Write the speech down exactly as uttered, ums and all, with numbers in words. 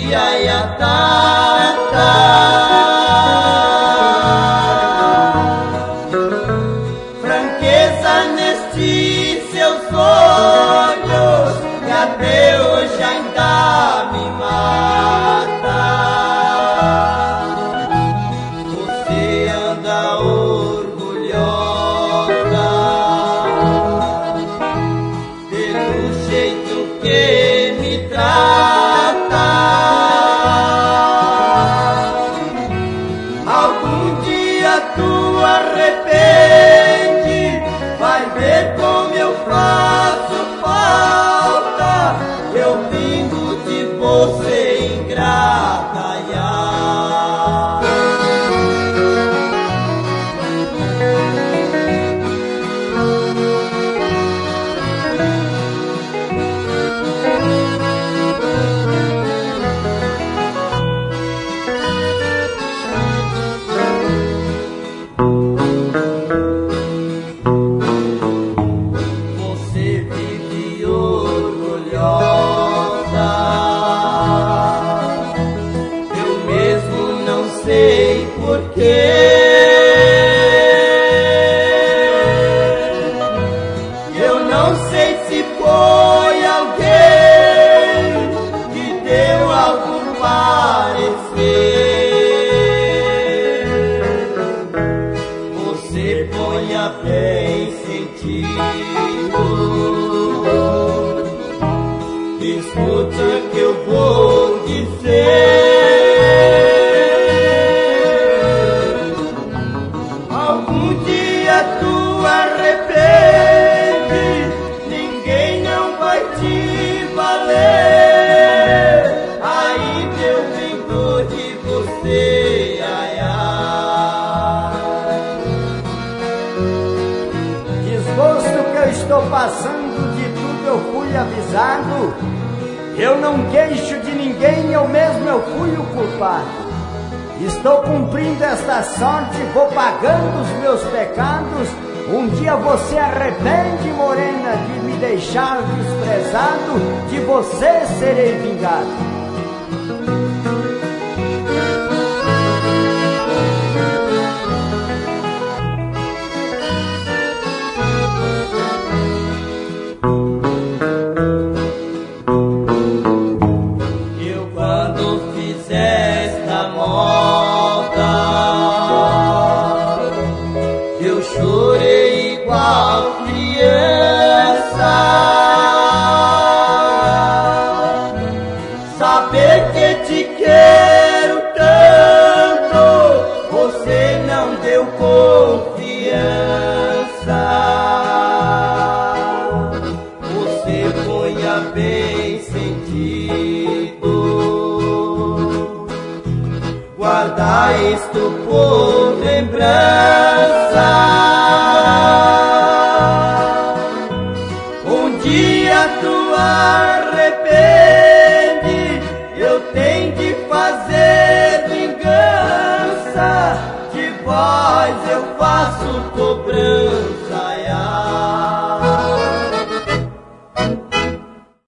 Franqueza nestes seus olhos, que até hoje ainda me mata. Você anda orgulhosa pelo jeito que me trata. Algum dia tu arrepende, vai ver como eu faço falta. Eu vindo de você ingrata, ya. Sei porquê. Eu não sei se foi alguém que deu algum parecer. Você ponha bem sentido, escuta o que eu vou dizer. Tu arrepende, ninguém não vai te valer. Ainda eu vindo de você, ai, ai. Desgosto que eu estou passando, de tudo eu fui avisado. Eu não queixo de ninguém, eu mesmo eu fui o culpado. Estou cumprindo esta sorte, vou pagando os meus pecados. Um dia você arrepende, morena, de me deixar desprezado. De você serei vingado. Eu quando fizer esta moda, eu chorei igual criança. Saber que te quero tanto, você não deu confiança. Você ponha bem sentido, guarda isto por lembrança. Um dia tu arrepende, eu tenho de fazer vingança. De vós eu faço cobrança.